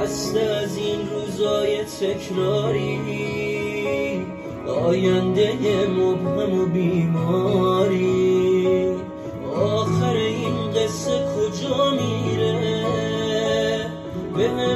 خسته از این روزای تکراری، آینده مبهم و بیماری. آخر این قصه کجا میره؟ به